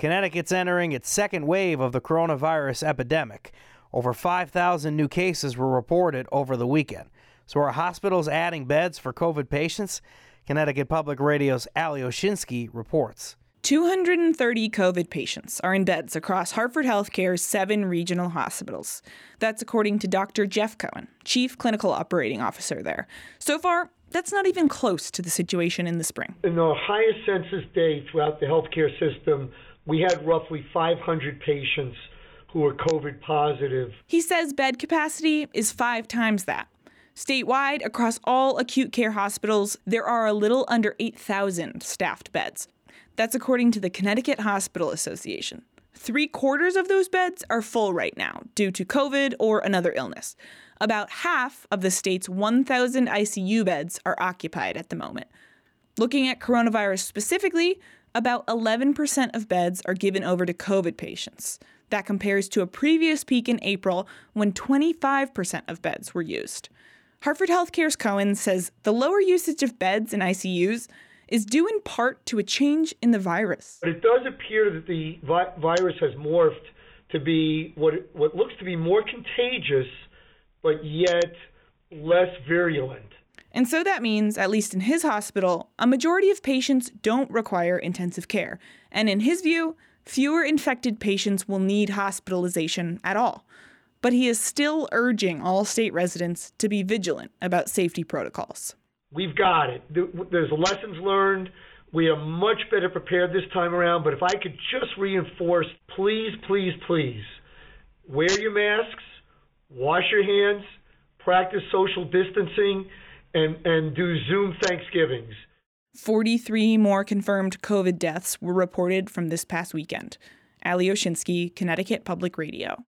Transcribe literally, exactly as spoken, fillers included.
Connecticut's entering its second wave of the coronavirus epidemic. Over five thousand new cases were reported over the weekend. So are hospitals adding beds for COVID patients? Connecticut Public Radio's Ali Oshinsky reports. two hundred thirty COVID patients are in beds across Hartford Healthcare's seven regional hospitals. That's according to Doctor Jeff Cohen, Chief Clinical Operating Officer there. So far, that's not even close to the situation in the spring. In our highest census day throughout the healthcare system, we had roughly five hundred patients who were COVID positive. He says bed capacity is five times that. Statewide, across all acute care hospitals, there are a little under eight thousand staffed beds. That's according to the Connecticut Hospital Association. Three quarters of those beds are full right now due to COVID or another illness. About half of the state's one thousand I C U beds are occupied at the moment. Looking at coronavirus specifically, about eleven percent of beds are given over to COVID patients. That compares to a previous peak in April when twenty-five percent of beds were used. Hartford Healthcare's Cohen says the lower usage of beds in I C Us is due in part to a change in the virus. But it does appear that the vi- virus has morphed to be what what looks to be more contagious, but yet less virulent. And so that means, at least in his hospital, a majority of patients don't require intensive care. And in his view, fewer infected patients will need hospitalization at all. But he is still urging all state residents to be vigilant about safety protocols. We've got it. There's lessons learned. We are much better prepared this time around. But if I could just reinforce, please, please, please, wear your masks, wash your hands, practice social distancing, and, and do Zoom Thanksgivings. forty-three more confirmed COVID deaths were reported from this past weekend. Ali Oshinsky, Connecticut Public Radio.